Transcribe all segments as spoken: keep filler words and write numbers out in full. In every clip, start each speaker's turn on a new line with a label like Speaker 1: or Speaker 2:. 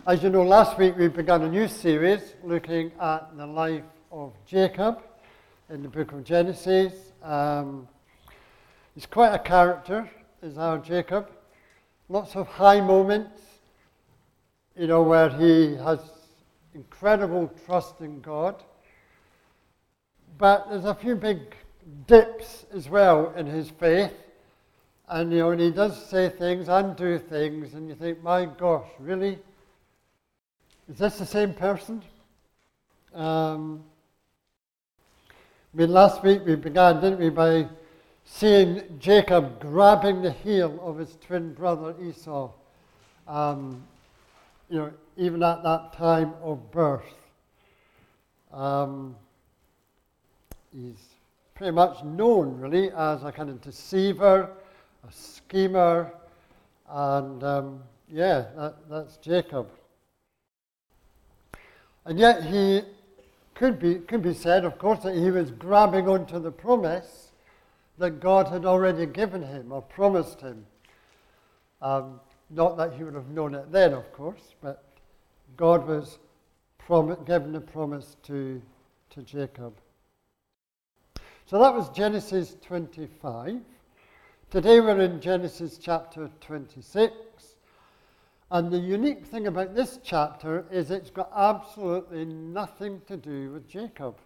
Speaker 1: As you know, last week we began a new series looking at the life of Jacob in the book of Genesis. Um, he's quite a character, is our Jacob. Lots of high moments, you know, where he has incredible trust in God. But there's a few big dips as well in his faith. And, you know, and he does say things and do things, and you think, my gosh, really? Is this the same person? Um, I mean, last week we began, didn't we, by seeing Jacob grabbing the heel of his twin brother Esau, um, you know, even at that time of birth. Um, he's pretty much known, really, as a kind of deceiver, a schemer, and um, yeah, that, that's Jacob. And yet he could be could be said, of course, that he was grabbing onto the promise that God had already given him or promised him. Um, not that he would have known it then, of course, but God was prom- given a promise to, to Jacob. So that was Genesis twenty-five. Today we're in Genesis chapter twenty-six. And the unique thing about this chapter is it's got absolutely nothing to do with Jacob.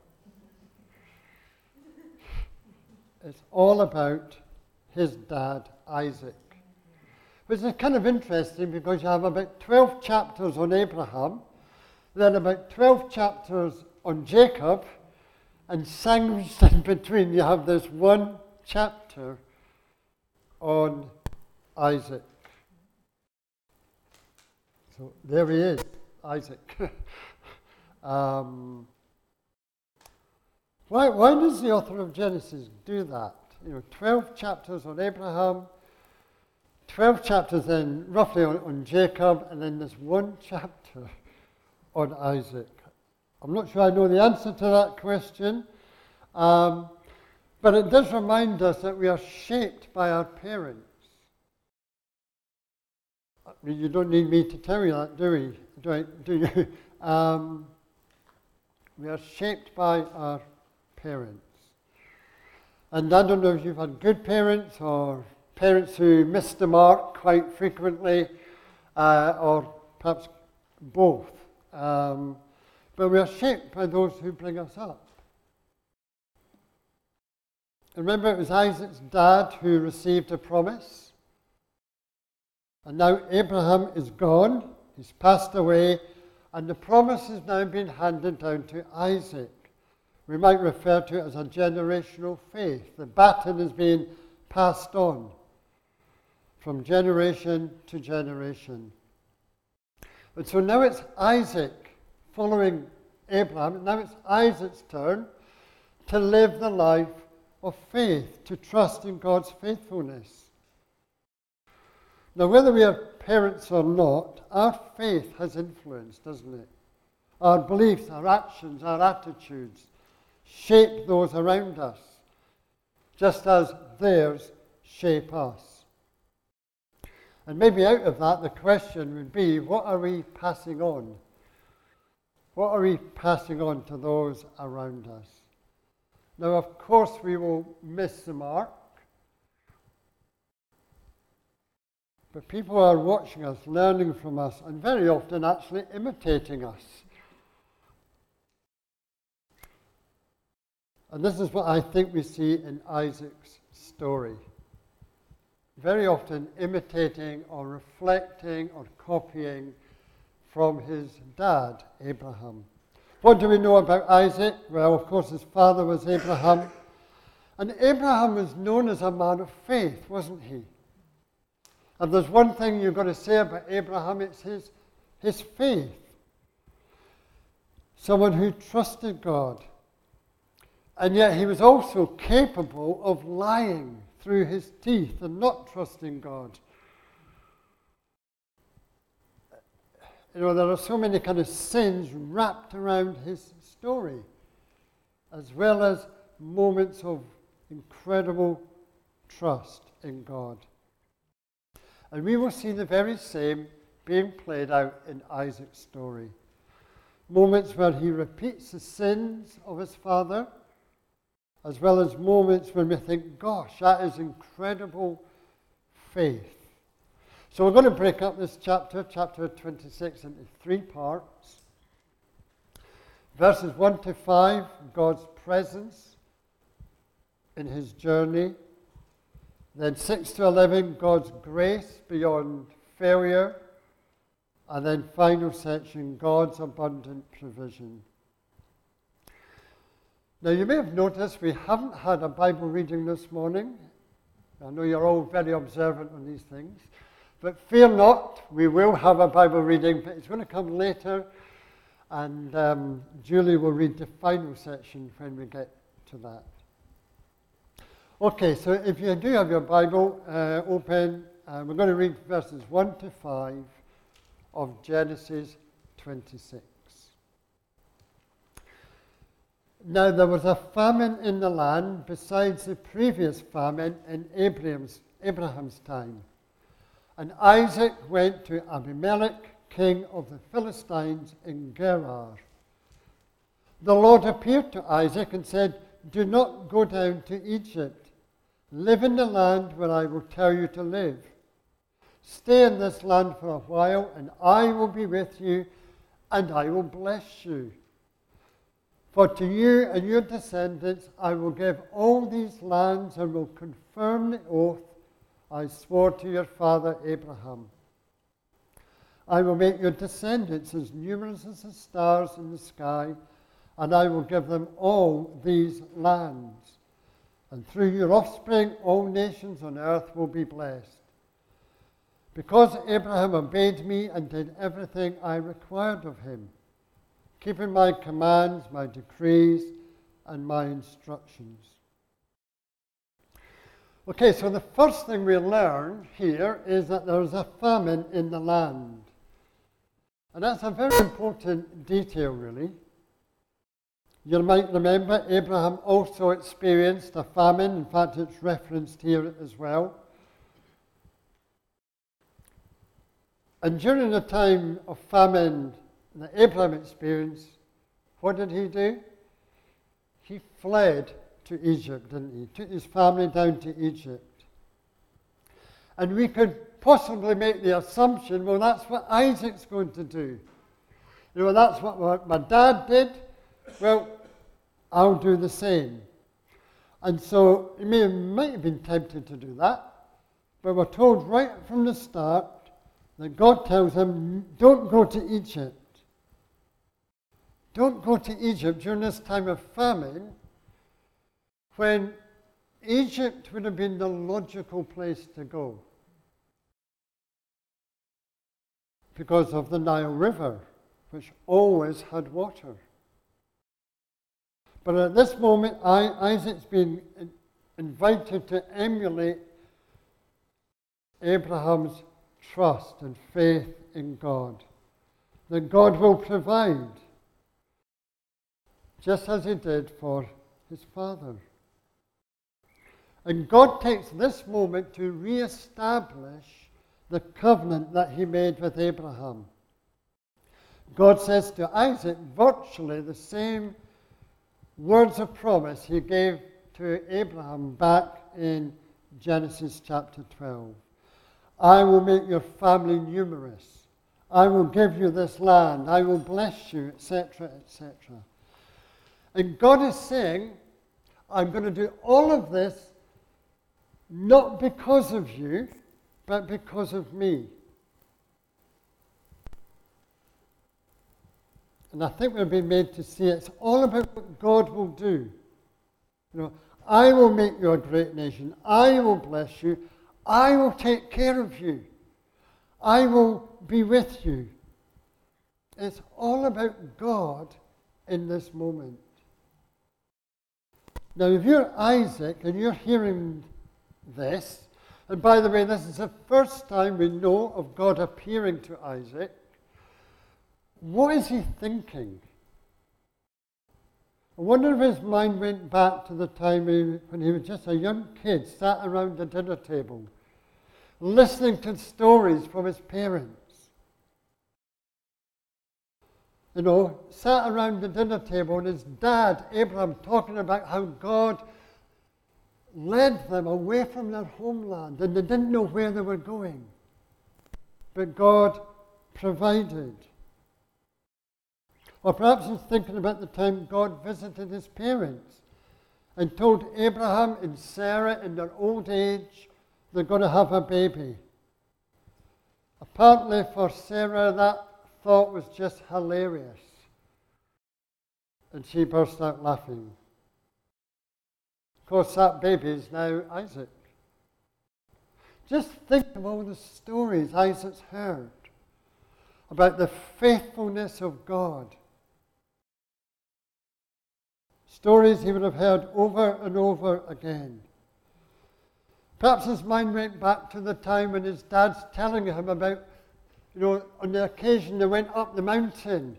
Speaker 1: It's all about his dad, Isaac. Which is kind of interesting because you have about twelve chapters on Abraham, then about twelve chapters on Jacob, and sandwiched in between you have this one chapter on Isaac. So there he is, Isaac. um, why, why does the author of Genesis do that? You know, twelve chapters on Abraham, twelve chapters then roughly on, on Jacob, and then there's one chapter on Isaac. I'm not sure I know the answer to that question, um, but it does remind us that we are shaped by our parents. You don't need me to tell you that, do we? Do, I, do you? Um, we are shaped by our parents. And I don't know if you've had good parents or parents who miss the mark quite frequently, uh, or perhaps both. Um, but we are shaped by those who bring us up. Remember, it was Isaac's dad who received a promise. And now Abraham is gone, he's passed away, and the promise has now been handed down to Isaac. We might refer to it as a generational faith. The baton is being passed on from generation to generation. And so now it's Isaac following Abraham, now it's Isaac's turn to live the life of faith, to trust in God's faithfulness. Now, whether we are parents or not, our faith has influence, doesn't it? Our beliefs, our actions, our attitudes shape those around us, just as theirs shape us. And maybe out of that, the question would be, what are we passing on? What are we passing on to those around us? Now, of course, we will miss the mark. But people are watching us, learning from us, and very often actually imitating us. And this is what I think we see in Isaac's story. Very often imitating or reflecting or copying from his dad, Abraham. What do we know about Isaac? Well, of course, his father was Abraham. And Abraham was known as a man of faith, wasn't he? And there's one thing you've got to say about Abraham, it's his, his faith. Someone who trusted God. And yet he was also capable of lying through his teeth and not trusting God. You know, there are so many kind of sins wrapped around his story, as well as moments of incredible trust in God. And we will see the very same being played out in Isaac's story. Moments where he repeats the sins of his father, as well as moments when we think, gosh, that is incredible faith. So we're going to break up this chapter, chapter twenty-six, into three parts. Verses one to five, God's presence in his journey. Then six to eleven, God's grace beyond failure. And then final section, God's abundant provision. Now you may have noticed we haven't had a Bible reading this morning. I know you're all very observant on these things. But fear not, we will have a Bible reading, but it's going to come later. And um, Julie will read the final section when we get to that. Okay, so if you do have your Bible uh, open, uh, we're going to read verses one to five of Genesis twenty-six. Now there was a famine in the land besides the previous famine in Abraham's, Abraham's time. And Isaac went to Abimelech, king of the Philistines, in Gerar. The Lord appeared to Isaac and said, "Do not go down to Egypt. Live in the land where I will tell you to live. Stay in this land for a while, and I will be with you, and I will bless you. For to you and your descendants I will give all these lands, and will confirm the oath I swore to your father Abraham. I will make your descendants as numerous as the stars in the sky, and I will give them all these lands. And through your offspring all nations on earth will be blessed. Because Abraham obeyed me and did everything I required of him, keeping my commands, my decrees, and my instructions." Okay, so the first thing we learn here is that there was a famine in the land. And that's a very important detail, really. You might remember Abraham also experienced a famine. In fact, it's referenced here as well. And during the time of famine that Abraham experienced, what did he do? He fled to Egypt, didn't he? Took his family down to Egypt. And we could possibly make the assumption, well, that's what Isaac's going to do. You know, that's what my dad did. Well, I'll do the same. And so he may, might have been tempted to do that, but we're told right from the start that God tells him, don't go to Egypt. Don't go to Egypt during this time of famine, when Egypt would have been the logical place to go because of the Nile River, which always had water. But at this moment, I, Isaac's been invited to emulate Abraham's trust and faith in God, that God will provide, just as he did for his father. And God takes this moment to re-establish the covenant that he made with Abraham. God says to Isaac virtually the same words of promise he gave to Abraham back in Genesis chapter twelve. I will make your family numerous. I will give you this land. I will bless you, et cetera, et cetera. And God is saying, I'm going to do all of this not because of you, but because of me. And I think we've been made to see it's all about what God will do. You know, I will make you a great nation. I will bless you. I will take care of you. I will be with you. It's all about God in this moment. Now, if you're Isaac and you're hearing this, and by the way, this is the first time we know of God appearing to Isaac, what is he thinking? I wonder if his mind went back to the time he, when he was just a young kid, sat around the dinner table, listening to stories from his parents. you know, sat around the dinner table and his dad, Abraham, talking about how God led them away from their homeland and they didn't know where they were going. But God provided. Or perhaps he's thinking about the time God visited his parents and told Abraham and Sarah in their old age they're going to have a baby. Apparently for Sarah that thought was just hilarious. And she burst out laughing. Of course, that baby is now Isaac. Just think of all the stories Isaac's heard about the faithfulness of God. Stories he would have heard over and over again. Perhaps his mind went back to the time when his dad's telling him about, you know, on the occasion they went up the mountain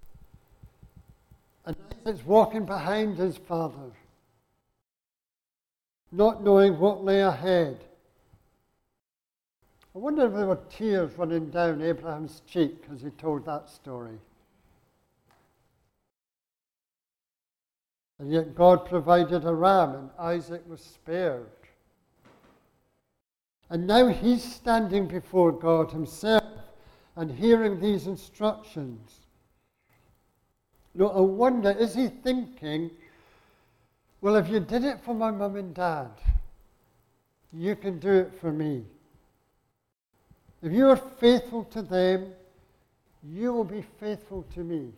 Speaker 1: and Isaac's walking behind his father, not knowing what lay ahead. I wonder if there were tears running down Abraham's cheek as he told that story. And yet God provided a ram and Isaac was spared. And now he's standing before God himself and hearing these instructions. Now, I wonder, is he thinking, well, if you did it for my mum and dad, you can do it for me. If you are faithful to them, you will be faithful to me.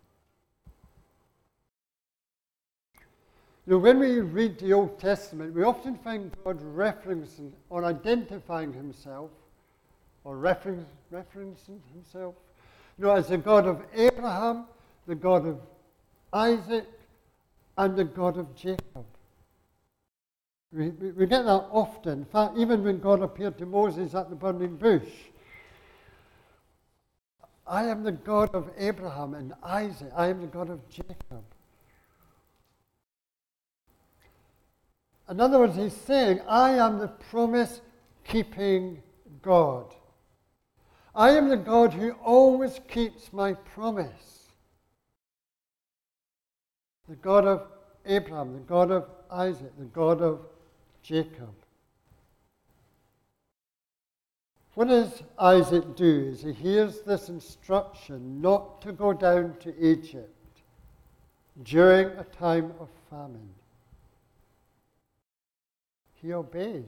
Speaker 1: You know, when we read the Old Testament, we often find God referencing or identifying himself, or reference, referencing himself, you know, as the God of Abraham, the God of Isaac, and the God of Jacob. We, we, we get that often. In fact, even when God appeared to Moses at the burning bush, I am the God of Abraham and Isaac. I am the God of Jacob. In other words, he's saying, I am the promise-keeping God. I am the God who always keeps my promise. The God of Abraham, the God of Isaac, the God of Jacob. What does Isaac do? Is he hears this instruction not to go down to Egypt during a time of famine. He obeys.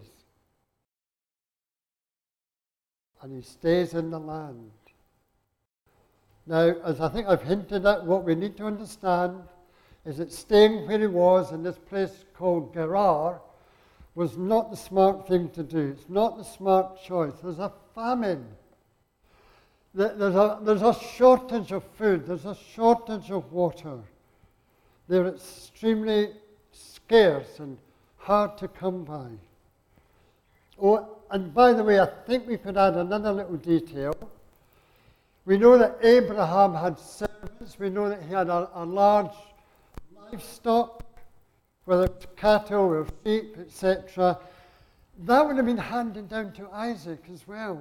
Speaker 1: And he stays in the land. Now, as I think I've hinted at, what we need to understand is that staying where he was in this place called Gerar was not the smart thing to do. It's not the smart choice. There's a famine. There's a, there's a shortage of food. There's a shortage of water. They're extremely scarce and hard to come by. Oh, and by the way, I think we could add another little detail. We know that Abraham had servants. We know that he had a, a large livestock, whether it's cattle or sheep, et cetera. That would have been handed down to Isaac as well.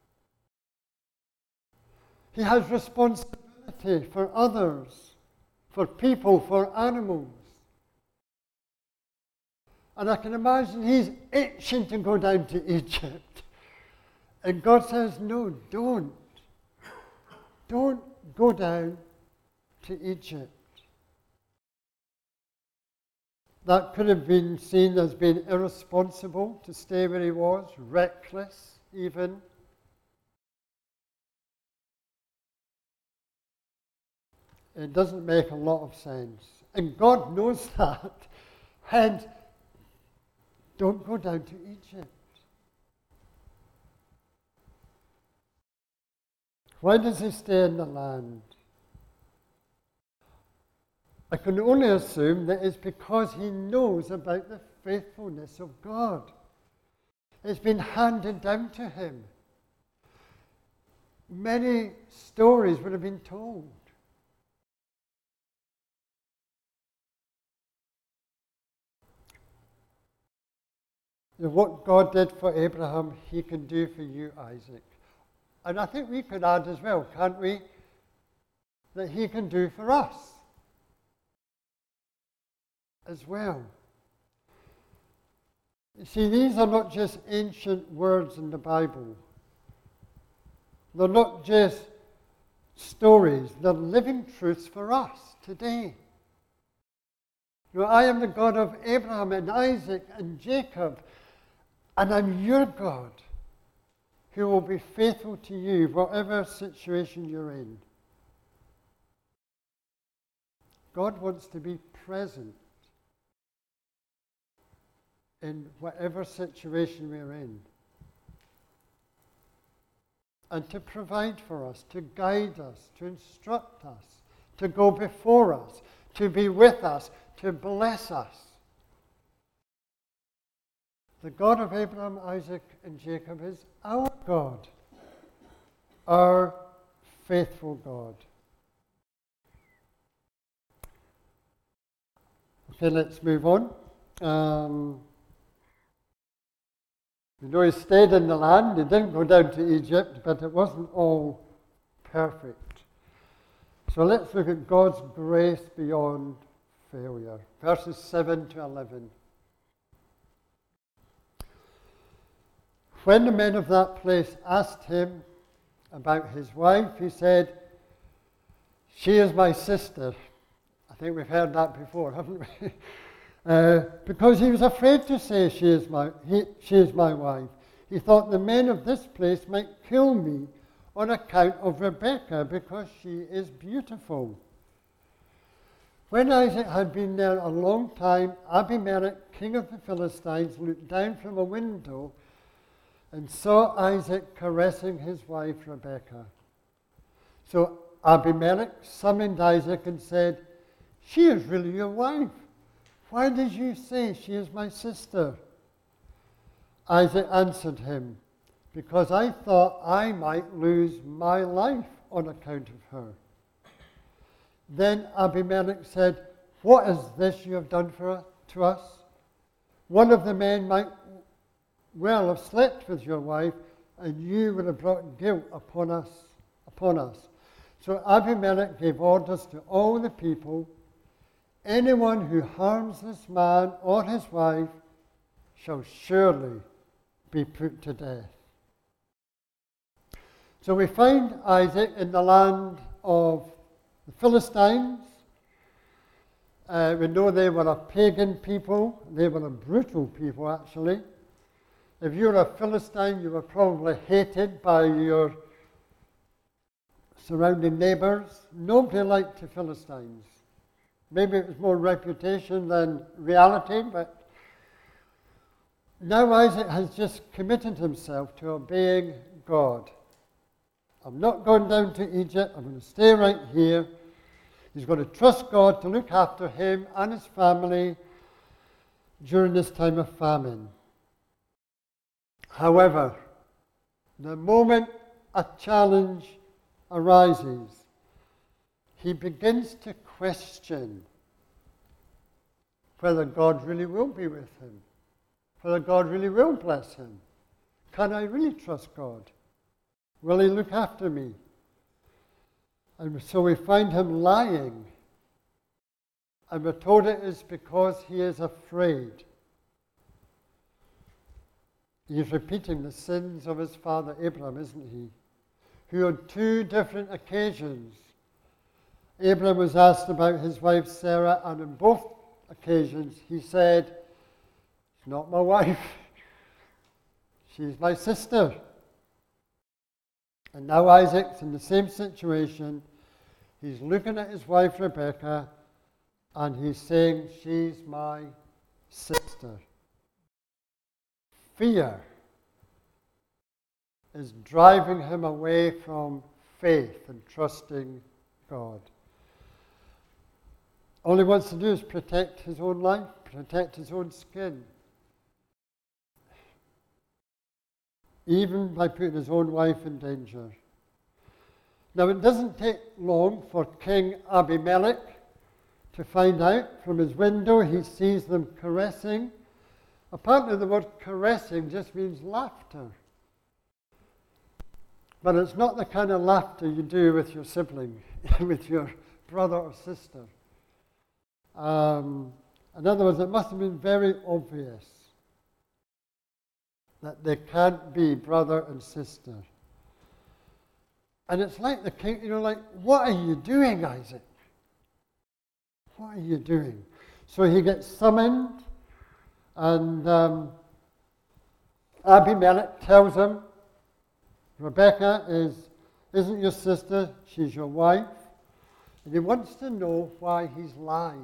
Speaker 1: He has responsibility for others, for people, for animals. And I can imagine he's itching to go down to Egypt. And God says, no, don't. Don't go down to Egypt. That could have been seen as being irresponsible to stay where he was, reckless even. It doesn't make a lot of sense. And God knows that. And don't go down to Egypt. Why does he stay in the land? I can only assume that it's because he knows about the faithfulness of God. It's been handed down to him. Many stories would have been told. What God did for Abraham, he can do for you, Isaac. And I think we could add as well, can't we? that he can do for us as well. You see, these are not just ancient words in the Bible. They're not just stories. They're living truths for us today. You know, I am the God of Abraham and Isaac and Jacob, and I'm your God who will be faithful to you, whatever situation you're in. God wants to be present in whatever situation we're in, and to provide for us, to guide us, to instruct us, to go before us, to be with us, to bless us. The God of Abraham, Isaac, and Jacob is our God, our faithful God. Okay, let's move on. Um, you know, he stayed in the land. He didn't go down to Egypt, but it wasn't all perfect. So let's look at God's grace beyond failure. Verses seven to eleven. When the men of that place asked him about his wife, he said, "She is my sister." I think we've heard that before, haven't we? uh, because he was afraid to say, she is, my, he, she is my wife. He thought the men of this place might kill me on account of Rebekah, because she is beautiful. When Isaac had been there a long time, Abimelech, king of the Philistines, looked down from a window and saw Isaac caressing his wife Rebekah. So Abimelech summoned Isaac and said, "She is really your wife. Why did you say she is my sister?" Isaac answered him, "Because I thought I might lose my life on account of her." Then Abimelech said, "What is this you have done for to us? One of the men might well have slept with your wife, and you would have brought guilt upon us, upon us." So Abimelech gave orders to all the people, "Anyone who harms this man or his wife shall surely be put to death." So we find Isaac in the land of the Philistines. Uh, we know they were a pagan people. They were a brutal people, actually. If you were a Philistine, you were probably hated by your surrounding neighbors. Nobody liked the Philistines. Maybe it was more reputation than reality, but now Isaac has just committed himself to obeying God. I'm not going down to Egypt. I'm going to stay right here. He's going to trust God to look after him and his family during this time of famine. However, the moment a challenge arises, he begins to question whether God really will be with him, whether God really will bless him. Can I really trust God? Will he look after me? And so we find him lying. And we're told it is because he is afraid. He's repeating the sins of his father Abraham, isn't he? Who on two different occasions, Abraham was asked about his wife Sarah, and on both occasions he said, "It's not my wife, she's my sister." And now Isaac's in the same situation. He's looking at his wife Rebekah and he's saying, "She's my sister." Fear is driving him away from faith and trusting God. All he wants to do is protect his own life, protect his own skin. Even by putting his own wife in danger. Now it doesn't take long for King Abimelech to find out. From his window he sees them caressing. Apparently the word caressing just means laughter. But it's not the kind of laughter you do with your sibling, with your brother or sister. Um, in other words, it must have been very obvious that they can't be brother and sister. And it's like the king, you know, like, what are you doing, Isaac? What are you doing? So he gets summoned, and um, Abimelech tells him, Rebecca is, isn't your sister, she's your wife. And he wants to know why he's lied.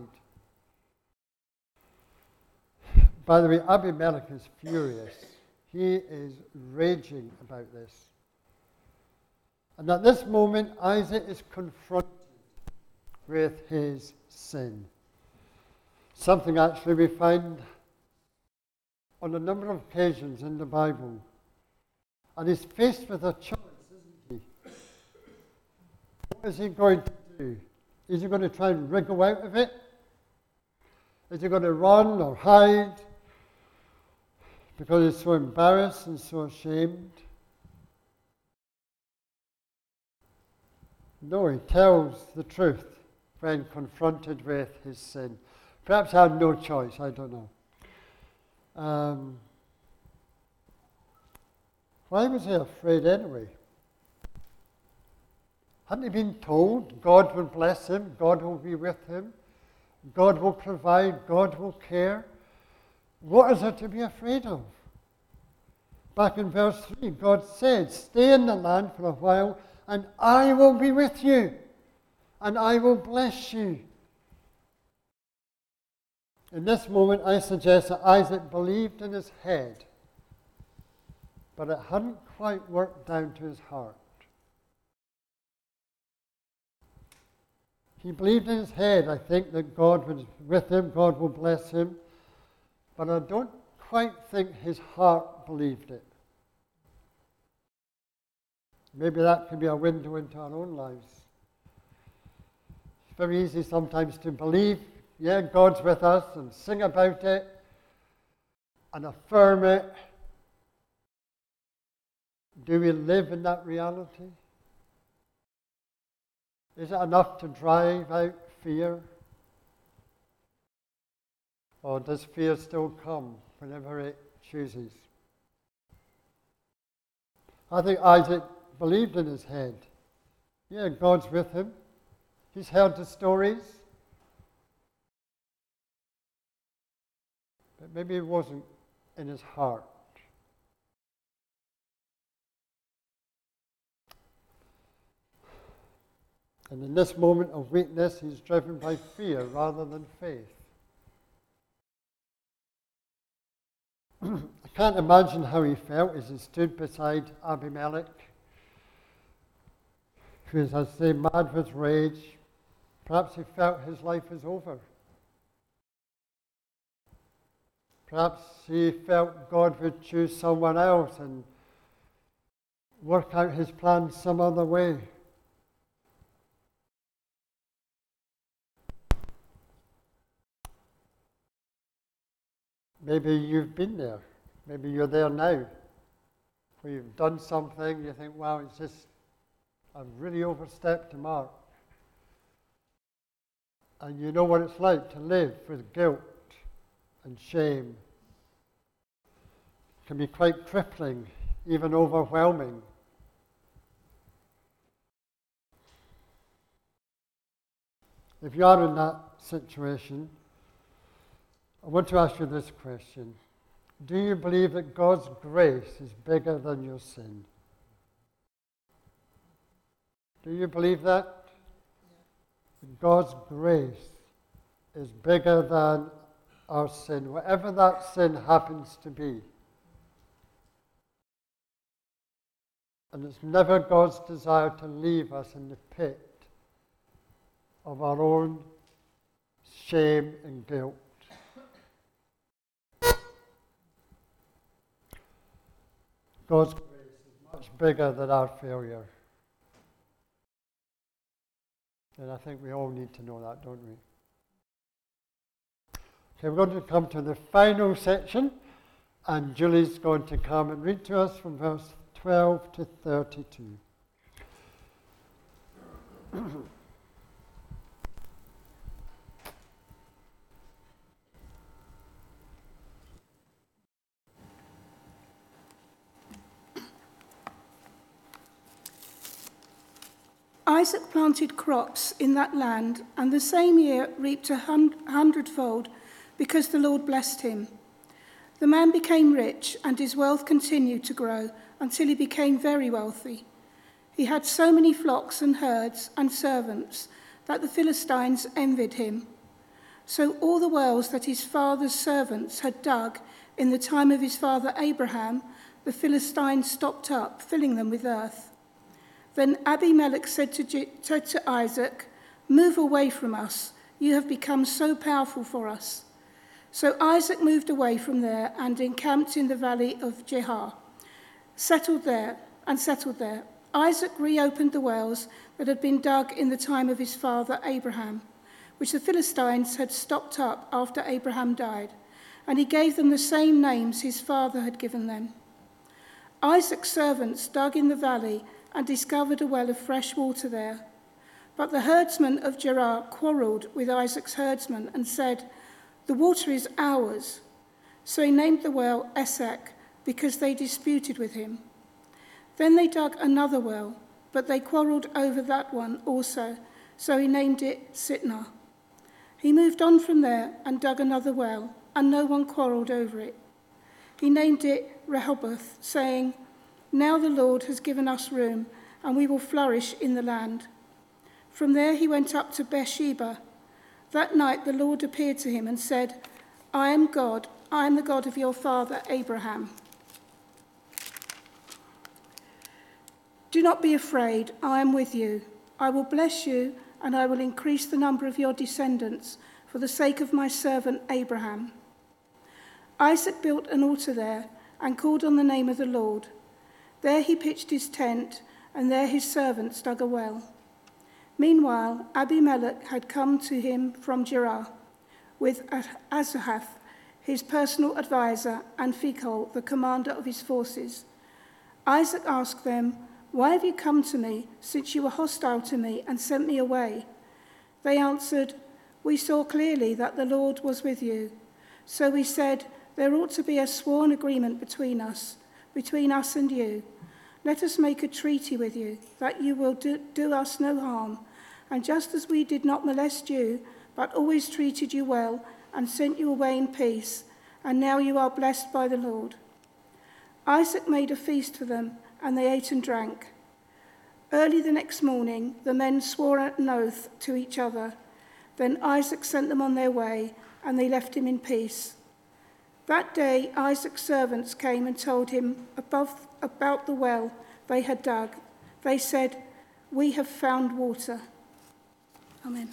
Speaker 1: By the way, Abimelech is furious. He is raging about this. And at this moment, Isaac is confronted with his sin. Something actually we find on a number of occasions in the Bible. And he's faced with a choice, isn't he? What is he going to do? Is he going to try and wriggle out of it? Is he going to run or hide because he's so embarrassed and so ashamed? No, he tells the truth when confronted with his sin. Perhaps I had no choice, I don't know. Um, why was he afraid anyway? Hadn't he been told God will bless him, God will be with him, God will provide, God will care? What is there to be afraid of? Back in verse three, God said, stay in the land for a while, and I will be with you, and I will bless you. In this moment, I suggest that Isaac believed in his head, but it hadn't quite worked down to his heart. He believed in his head, I think, that God was with him, God will bless him, but I don't quite think his heart believed it. Maybe that could be a window into our own lives. It's very easy sometimes to believe, yeah, God's with us, and sing about it, and affirm it. Do we live in that reality? Is it enough to drive out fear? Or does fear still come whenever it chooses? I think Isaac believed in his head. Yeah, God's with him. He's heard the stories. But maybe it wasn't in his heart. And in this moment of weakness, he's driven by fear rather than faith. I can't imagine how he felt as he stood beside Abimelech, who is, as I say, mad with rage. Perhaps he felt his life is over. Perhaps he felt God would choose someone else and work out his plans some other way. Maybe you've been there. Maybe you're there now, where you've done something, you think, wow, it's just, I've really overstepped the mark. And you know what it's like to live with guilt and shame. It can be quite crippling, even overwhelming. If you are in that situation, I want to ask you this question. Do you believe that God's grace is bigger than your sin? Do you believe that? That God's grace is bigger than our sin, whatever that sin happens to be. And it's never God's desire to leave us in the pit of our own shame and guilt. God's grace is much bigger than our failure. And I think we all need to know that, don't we? Okay, we're going to come to the final section, and Julie's going to come and read to us from verse twelve to thirty-two.
Speaker 2: Isaac planted crops in that land, and the same year reaped a hundredfold, because the Lord blessed him. The man became rich, and his wealth continued to grow until he became very wealthy. He had so many flocks and herds and servants that the Philistines envied him. So all the wells that his father's servants had dug in the time of his father Abraham, the Philistines stopped up, filling them with earth. Then Abimelech said to, J- said to Isaac, "Move away from us. You have become so powerful for us." So Isaac moved away from there and encamped in the valley of Jehar, settled there and settled there. Isaac reopened the wells that had been dug in the time of his father Abraham, which the Philistines had stopped up after Abraham died, and he gave them the same names his father had given them. Isaac's servants dug in the valley and discovered a well of fresh water there. But the herdsmen of Gerar quarrelled with Isaac's herdsmen and said, "The water is ours." So he named the well Esek, because they disputed with him. Then they dug another well, but they quarrelled over that one also, so he named it Sitnah. He moved on from there and dug another well, and no one quarrelled over it. He named it Rehoboth, saying, "Now the Lord has given us room, and we will flourish in the land." From there he went up to Beersheba. That night the Lord appeared to him and said, "I am God, I am the God of your father Abraham. Do not be afraid, I am with you. I will bless you, and I will increase the number of your descendants for the sake of my servant Abraham." Isaac built an altar there and called on the name of the Lord. There he pitched his tent, and there his servants dug a well. Meanwhile, Abimelech had come to him from Gerar with Azahath, his personal advisor, and Phicol, the commander of his forces. Isaac asked them, "Why have you come to me, since you were hostile to me and sent me away?" They answered, "We saw clearly that the Lord was with you. So we said, there ought to be a sworn agreement between us, between us and you. Let us make a treaty with you, that you will do, do us no harm. And just as we did not molest you, but always treated you well and sent you away in peace, and now you are blessed by the Lord." Isaac made a feast for them, and they ate and drank. Early the next morning, the men swore an oath to each other. Then Isaac sent them on their way, and they left him in peace. That day, Isaac's servants came and told him above, about the well they had dug. They said, "We have found water." Amen.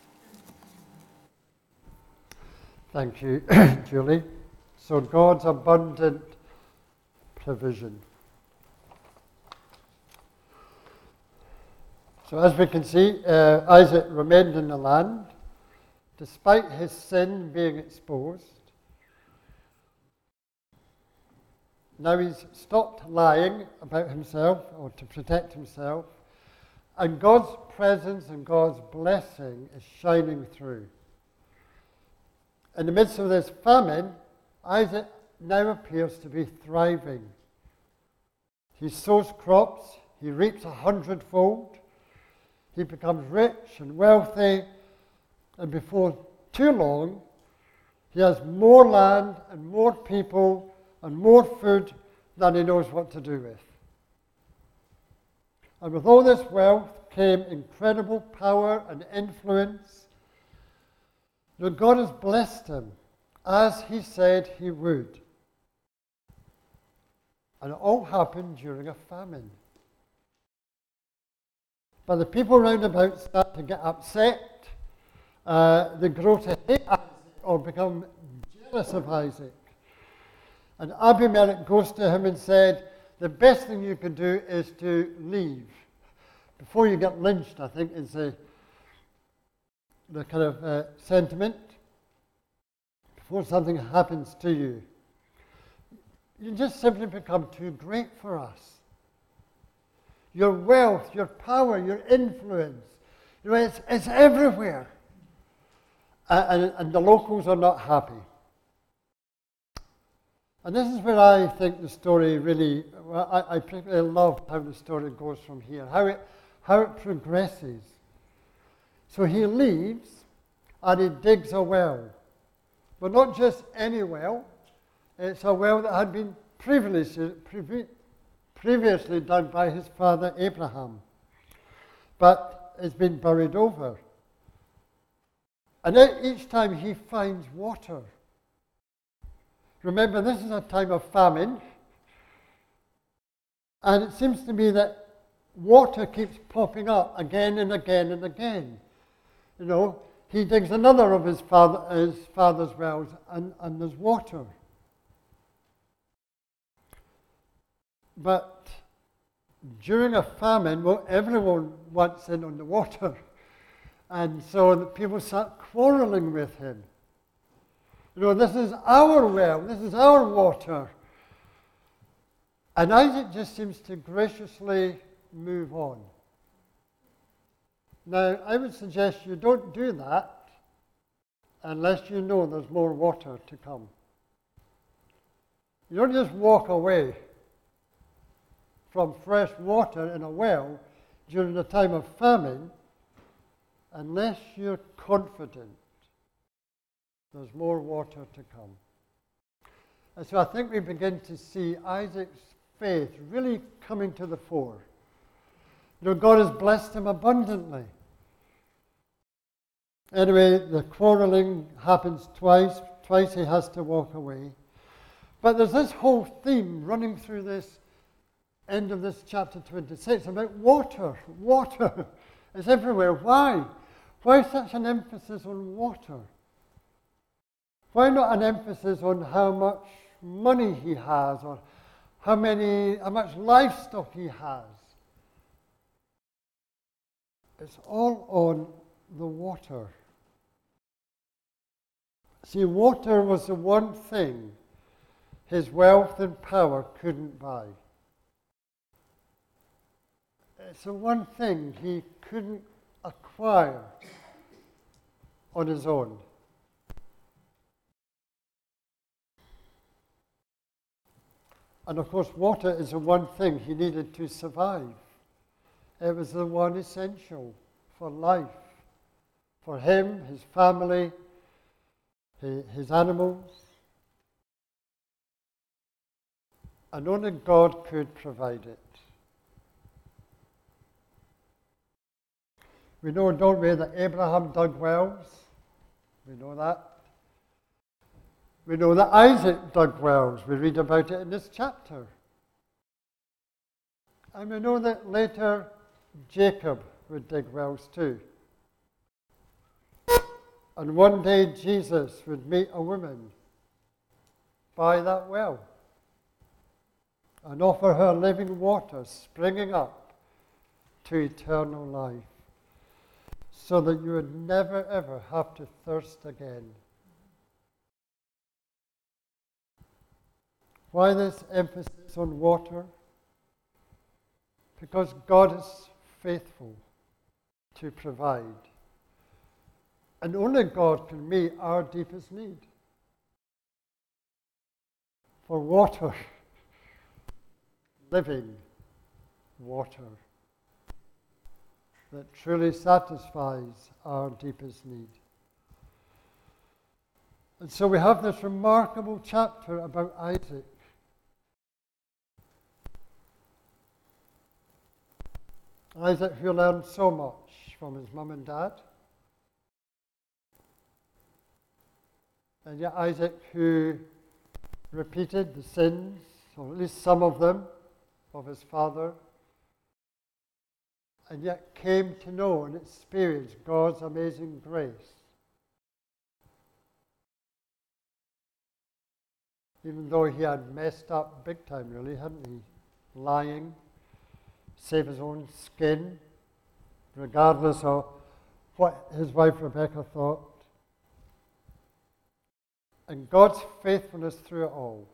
Speaker 1: Thank you, Julie. So God's abundant provision. So as we can see, uh, Isaac remained in the land, despite his sin being exposed. Now he's stopped lying about himself or to protect himself, and God's presence and God's blessing is shining through. In the midst of this famine, Isaac now appears to be thriving. He sows crops, he reaps a hundredfold, he becomes rich and wealthy, and before too long, he has more land and more people and more food than he knows what to do with. And with all this wealth came incredible power and influence. That God has blessed him as he said he would. And it all happened during a famine. But the people round about start to get upset. Uh, they grow to hate Isaac or become jealous of Isaac. And Abimelech goes to him and said, "The best thing you can do is to leave. Before you get lynched," I think is the, the kind of uh, sentiment. Before something happens to you. You just simply become too great for us. Your wealth, your power, your influence, You know, it's, it's everywhere. Uh, and, and the locals are not happy. And this is where I think the story really, well, I, I particularly love how the story goes from here, how it, how it progresses. So he leaves and he digs a well. But not just any well, it's a well that had been previously, previ- previously done by his father Abraham. But it's been buried over. And each time he finds water. Remember, this is a time of famine. And it seems to me that water keeps popping up again and again and again. You know, he digs another of his, father, his father's wells and, and there's water. But during a famine, well, everyone wants in on the water. And so the people start quarreling with him. You know, this is our well, this is our water. And Isaac just seems to graciously move on. Now, I would suggest you don't do that unless you know there's more water to come. You don't just walk away from fresh water in a well during the time of famine unless you're confident there's more water to come. And so I think we begin to see Isaac's faith really coming to the fore. You know, God has blessed him abundantly. Anyway, the quarreling happens twice. Twice he has to walk away. But there's this whole theme running through this end of this chapter twenty-six about water. Water is everywhere. Why? Why such an emphasis on water? Why not an emphasis on how much money he has or how many, how much livestock he has? It's all on the water. See, water was the one thing his wealth and power couldn't buy. It's the one thing he couldn't acquire on his own. And of course, water is the one thing he needed to survive. It was the one essential for life, for him, his family, his animals. And only God could provide it. We know, don't we, that Abraham dug wells. We know that. We know that Isaac dug wells. We read about it in this chapter. And we know that later Jacob would dig wells too. And one day Jesus would meet a woman by that well and offer her living water springing up to eternal life so that you would never ever have to thirst again. Why this emphasis on water? Because God is faithful to provide. And only God can meet our deepest need for water, living water that truly satisfies our deepest need. And so we have this remarkable chapter about Isaac. Isaac, who learned so much from his mum and dad. And yet Isaac, who repeated the sins, or at least some of them, of his father, and yet came to know and experience God's amazing grace. Even though he had messed up big time, really, hadn't he? Lying, save his own skin, regardless of what his wife Rebecca thought. And God's faithfulness through it all,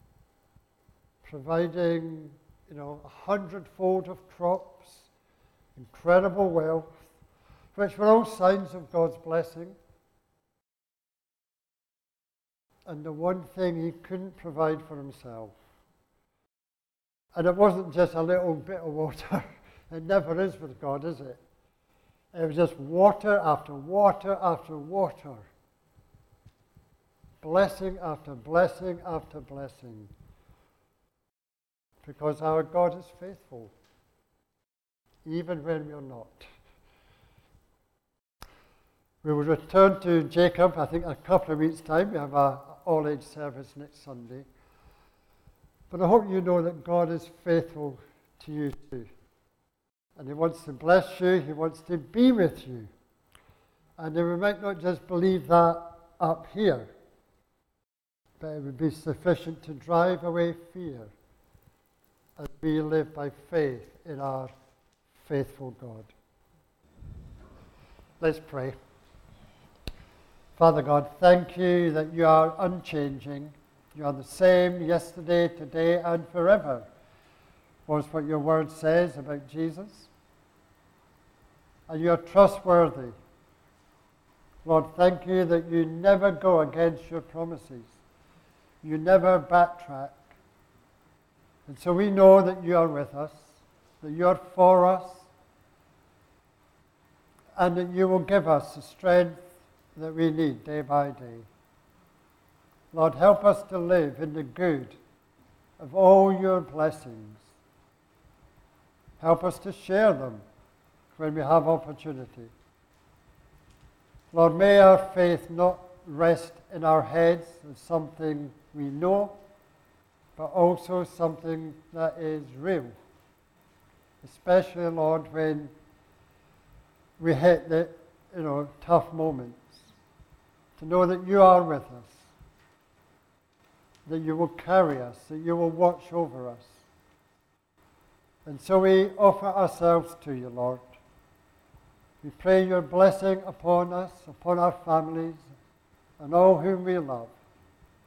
Speaker 1: providing, you know, a hundredfold of crops, incredible wealth, which were all signs of God's blessing. And the one thing he couldn't provide for himself. And it wasn't just a little bit of water. It never is with God, is it? It was just water after water after water. Blessing after blessing after blessing. Because our God is faithful, even when we are not. We will return to Jacob, I think, in a couple of weeks' time. We have a all-age service next Sunday. But I hope you know that God is faithful to you too. And he wants to bless you. He wants to be with you. And we might not just believe that up here, but it would be sufficient to drive away fear as we live by faith in our faithful God. Let's pray. Father God, thank you that you are unchanging. You are the same yesterday, today, and forever, was what your word says about Jesus. And you are trustworthy. Lord, thank you that you never go against your promises. You never backtrack. And so we know that you are with us, that you are for us, and that you will give us the strength that we need day by day. Lord, help us to live in the good of all your blessings. Help us to share them when we have opportunity. Lord, may our faith not rest in our heads as something we know, but also something that is real. Especially, Lord, when we hit the you know, tough moments. To know that you are with us, that you will carry us, that you will watch over us. And so we offer ourselves to you, Lord. We pray your blessing upon us, upon our families, and all whom we love.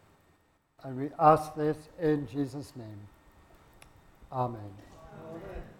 Speaker 1: And we ask this in Jesus' name. Amen.
Speaker 3: Amen.